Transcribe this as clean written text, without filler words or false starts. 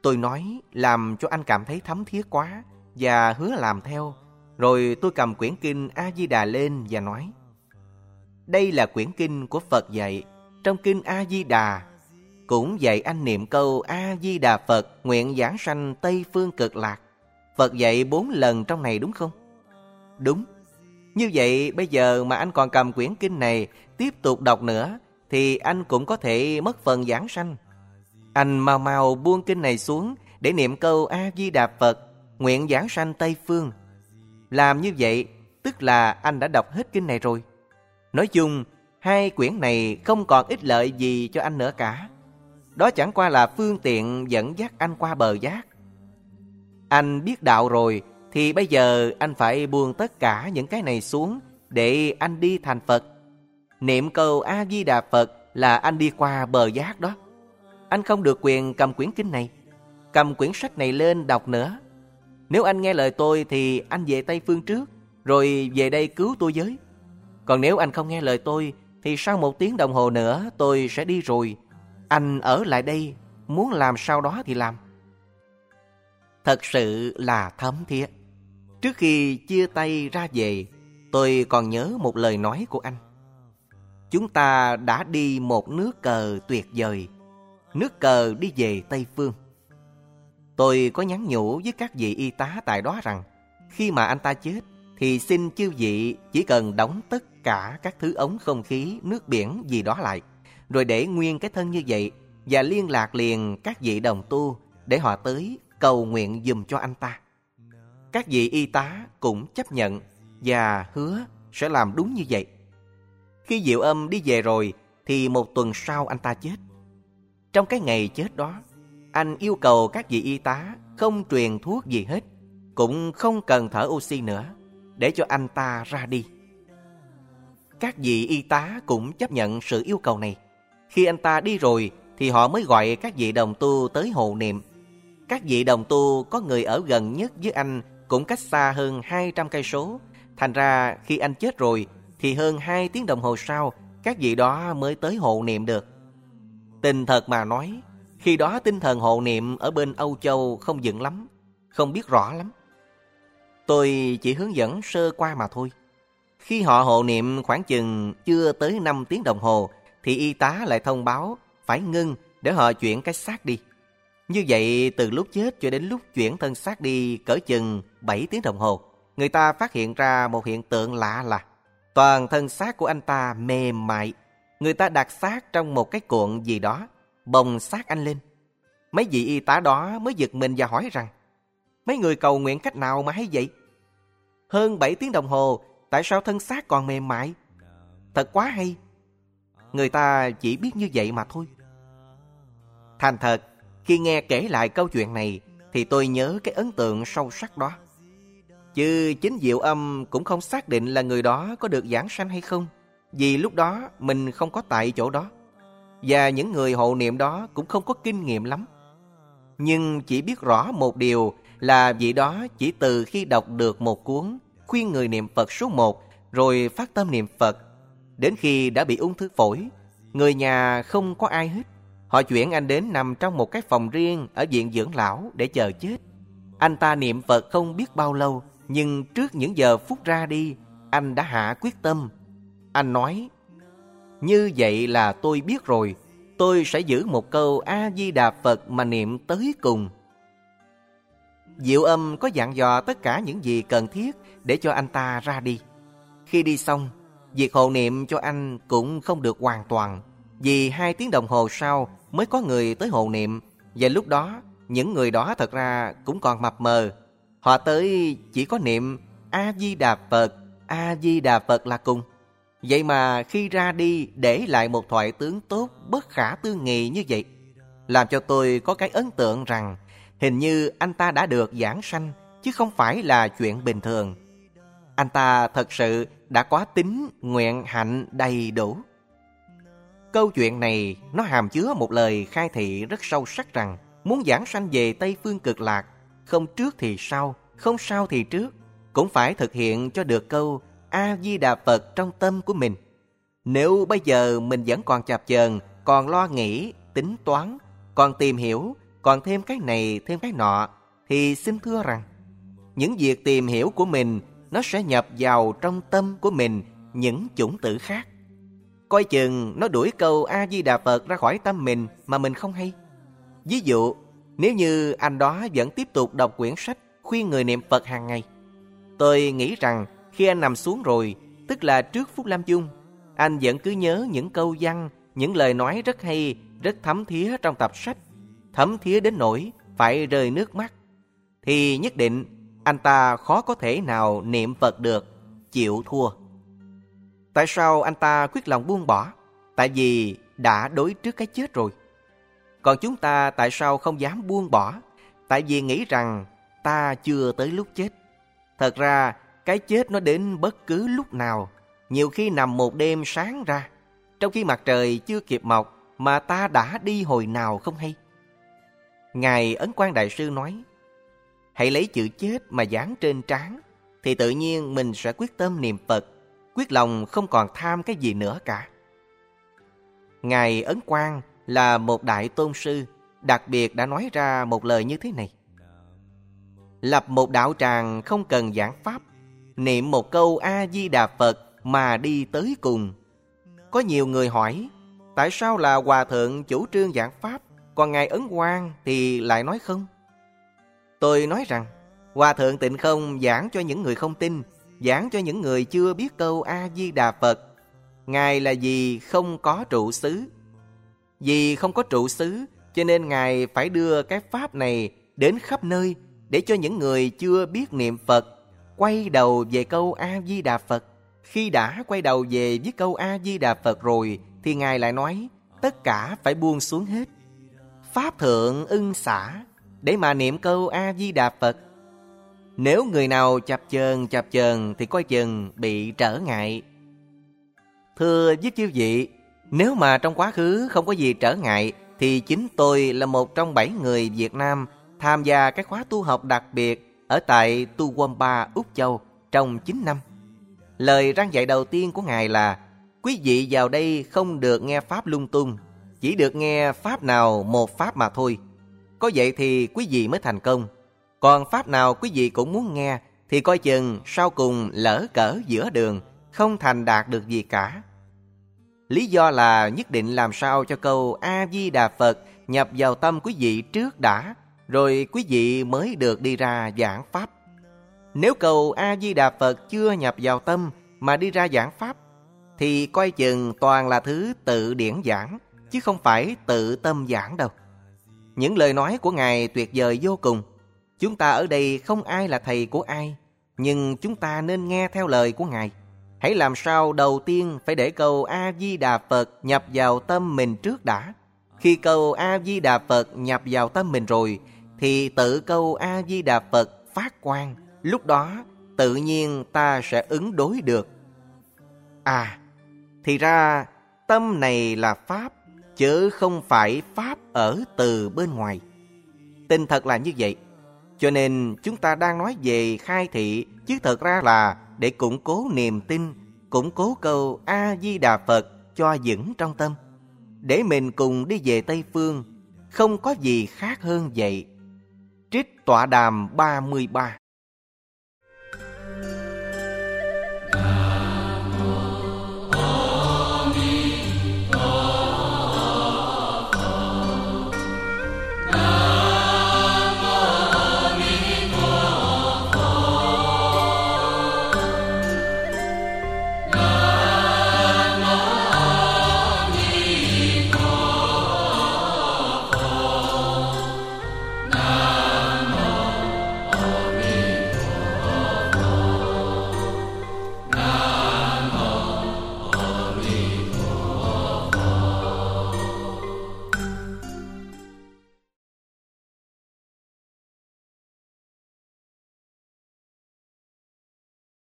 Tôi nói làm cho anh cảm thấy thấm thía quá và hứa làm theo. Rồi tôi cầm quyển kinh A-di-đà lên và nói: đây là quyển kinh của Phật dạy. Trong kinh A-di-đà cũng dạy anh niệm câu A-di-đà Phật nguyện giảng sanh Tây Phương Cực Lạc. Phật dạy 4 lần trong này đúng không? Đúng. Như vậy bây giờ mà anh còn cầm quyển kinh này tiếp tục đọc nữa thì anh cũng có thể mất phần giảng sanh. Anh mau mau buông kinh này xuống để niệm câu A-di-đà Phật nguyện giảng sanh Tây Phương. Làm như vậy tức là anh đã đọc hết kinh này rồi. Nói chung 2 quyển này không còn ích lợi gì cho anh nữa cả. Đó chẳng qua là phương tiện dẫn dắt anh qua bờ giác. Anh biết đạo rồi thì bây giờ anh phải buông tất cả những cái này xuống để anh đi thành Phật. Niệm câu A-di-đà Phật là anh đi qua bờ giác đó. Anh không được quyền cầm quyển kinh này, cầm quyển sách này lên đọc nữa. Nếu anh nghe lời tôi thì anh về Tây Phương trước, rồi về đây cứu tôi với. Còn nếu anh không nghe lời tôi thì sau 1 tiếng đồng hồ nữa tôi sẽ đi rồi. Anh ở lại đây, muốn làm sao đó thì làm. Thật sự là thấm thía. Trước khi chia tay ra về, tôi còn nhớ một lời nói của anh. Chúng ta đã đi một nước cờ tuyệt vời, nước cờ đi về Tây Phương. Tôi có nhắn nhủ với các vị y tá tại đó rằng khi mà anh ta chết thì xin chư vị chỉ cần đóng tất cả các thứ ống không khí, nước biển gì đó lại, rồi để nguyên cái thân như vậy và liên lạc liền các vị đồng tu để họ tới cầu nguyện giùm cho anh ta. Các vị y tá cũng chấp nhận và hứa sẽ làm đúng như vậy. Khi Diệu Âm đi về rồi thì 1 tuần sau anh ta chết. Trong cái ngày chết đó, anh yêu cầu các vị y tá không truyền thuốc gì hết, cũng không cần thở oxy nữa, để cho anh ta ra đi. Các vị y tá cũng chấp nhận sự yêu cầu này. Khi anh ta đi rồi thì họ mới gọi các vị đồng tu tới hộ niệm. Các vị đồng tu có người ở gần nhất với anh cũng cách xa hơn 200 cây số. Thành ra khi anh chết rồi thì hơn 2 tiếng đồng hồ sau các vị đó mới tới hộ niệm được. Tình thật mà nói, khi đó tinh thần hộ niệm ở bên Âu Châu không vững lắm, không biết rõ lắm. Tôi chỉ hướng dẫn sơ qua mà thôi. Khi họ hộ niệm khoảng chừng chưa tới 5 tiếng đồng hồ thì y tá lại thông báo phải ngưng để họ chuyển cái xác đi. Như vậy từ lúc chết cho đến lúc chuyển thân xác đi cỡ chừng 7 tiếng đồng hồ, người ta phát hiện ra một hiện tượng lạ là toàn thân xác của anh ta mềm mại. Người ta đặt xác trong một cái cuộn gì đó, bồng xác anh lên. Mấy vị y tá đó mới giật mình và hỏi rằng mấy người cầu nguyện cách nào mà hay vậy? Hơn 7 tiếng đồng hồ, tại sao thân xác còn mềm mại? Thật quá hay. Người ta chỉ biết như vậy mà thôi. Thành thật, khi nghe kể lại câu chuyện này thì tôi nhớ cái ấn tượng sâu sắc đó. Chứ chính Diệu Âm cũng không xác định là người đó có được giảng sanh hay không, vì lúc đó mình không có tại chỗ đó. Và những người hộ niệm đó cũng không có kinh nghiệm lắm. Nhưng chỉ biết rõ một điều là vị đó chỉ từ khi đọc được một cuốn khuyên người niệm Phật số 1 rồi phát tâm niệm Phật, đến khi đã bị ung thư phổi, người nhà không có ai hết. Họ chuyển anh đến nằm trong một cái phòng riêng ở viện dưỡng lão để chờ chết. Anh ta niệm Phật không biết bao lâu, nhưng trước những giờ phút ra đi, anh đã hạ quyết tâm. Anh nói, như vậy là tôi biết rồi, tôi sẽ giữ một câu A-di-đà Phật mà niệm tới cùng. Diệu Âm có dặn dò tất cả những gì cần thiết để cho anh ta ra đi. Khi đi xong, việc hộ niệm cho anh cũng không được hoàn toàn, vì 2 tiếng đồng hồ sau mới có người tới hộ niệm. Và lúc đó, những người đó thật ra cũng còn mập mờ. Họ tới chỉ có niệm A-di-đà Phật, A-di-đà Phật là cùng. Vậy mà khi ra đi để lại một thoại tướng tốt bất khả tư nghị như vậy, làm cho tôi có cái ấn tượng rằng hình như anh ta đã được giảng sanh, chứ không phải là chuyện bình thường. Anh ta thật sự đã có tính nguyện hạnh đầy đủ. Câu chuyện này nó hàm chứa một lời khai thị rất sâu sắc rằng muốn giảng sanh về Tây Phương Cực Lạc, không trước thì sau, không sau thì trước, cũng phải thực hiện cho được câu A-di-đà Phật trong tâm của mình. Nếu bây giờ mình vẫn còn chập chờn, còn lo nghĩ, tính toán, còn tìm hiểu, còn thêm cái này thêm cái nọ, thì xin thưa rằng những việc tìm hiểu của mình nó sẽ nhập vào trong tâm của mình những chủng tử khác. Coi chừng nó đuổi câu A-di-đà Phật ra khỏi tâm mình mà mình không hay. Ví dụ, nếu như anh đó vẫn tiếp tục đọc quyển sách khuyên người niệm Phật hàng ngày, tôi nghĩ rằng khi anh nằm xuống rồi, tức là trước phút lâm chung, anh vẫn cứ nhớ những câu văn, những lời nói rất hay, rất thấm thía trong tập sách, thấm thía đến nỗi phải rơi nước mắt, thì nhất định anh ta khó có thể nào niệm Phật được, chịu thua. Tại sao anh ta quyết lòng buông bỏ? Tại vì đã đối trước cái chết rồi. Còn chúng ta tại sao không dám buông bỏ? Tại vì nghĩ rằng ta chưa tới lúc chết. Thật ra cái chết nó đến bất cứ lúc nào. Nhiều khi nằm một đêm sáng ra, trong khi mặt trời chưa kịp mọc mà ta đã đi hồi nào không hay. Ngài Ấn Quang Đại Sư nói, hãy lấy chữ chết mà dán trên trán, thì tự nhiên mình sẽ quyết tâm niệm Phật, quyết lòng không còn tham cái gì nữa cả. Ngài Ấn Quang là một đại tôn sư, đặc biệt đã nói ra một lời như thế này: lập một đạo tràng không cần giảng pháp, niệm một câu A-di-đà Phật mà đi tới cùng. Có nhiều người hỏi, tại sao là Hòa Thượng chủ trương giảng pháp, còn Ngài Ấn Quang thì lại nói không? Tôi nói rằng, Hòa Thượng Tịnh Không giảng cho những người không tin, giảng cho những người chưa biết câu A-di-đà Phật. Ngài là vì không có trụ xứ. Vì không có trụ xứ, cho nên Ngài phải đưa cái pháp này đến khắp nơi, để cho những người chưa biết niệm Phật quay đầu về câu A-di-đà Phật. Khi đã quay đầu về với câu A-di-đà Phật rồi, thì Ngài lại nói, tất cả phải buông xuống hết. Pháp thượng ưng xả, để mà niệm câu A-di-đà Phật. Nếu người nào chập chờn thì coi chừng bị trở ngại. Thưa với chư vị, nếu mà trong quá khứ không có gì trở ngại, thì chính tôi là một trong 7 người Việt Nam tham gia cái khóa tu học đặc biệt ở tại Tuwampa, Úc Châu trong 9 năm. Lời răn dạy đầu tiên của Ngài là, quý vị vào đây không được nghe pháp lung tung, chỉ được nghe pháp nào một pháp mà thôi. Có vậy thì quý vị mới thành công. Còn pháp nào quý vị cũng muốn nghe, thì coi chừng sau cùng lỡ cỡ giữa đường, không thành đạt được gì cả. Lý do là nhất định làm sao cho câu A-di-đà Phật nhập vào tâm quý vị trước đã, rồi quý vị mới được đi ra giảng pháp. Nếu câu A-di-đà Phật chưa nhập vào tâm mà đi ra giảng pháp, thì coi chừng toàn là thứ tự điển giảng, chứ không phải tự tâm giảng đâu. Những lời nói của Ngài tuyệt vời vô cùng. Chúng ta ở đây không ai là thầy của ai, nhưng chúng ta nên nghe theo lời của Ngài. Hãy làm sao đầu tiên phải để câu A-di-đà Phật nhập vào tâm mình trước đã. Khi câu A-di-đà Phật nhập vào tâm mình rồi, thì tự câu A-di-đà Phật phát quang. Lúc đó tự nhiên ta sẽ ứng đối được. À, thì ra tâm này là pháp, chứ không phải pháp ở từ bên ngoài. Tình thật là như vậy. Cho nên chúng ta đang nói về khai thị, chứ thật ra là để củng cố niềm tin, củng cố câu A-di-đà Phật cho vững trong tâm, để mình cùng đi về Tây Phương. Không có gì khác hơn vậy. Trích tọa đàm 33.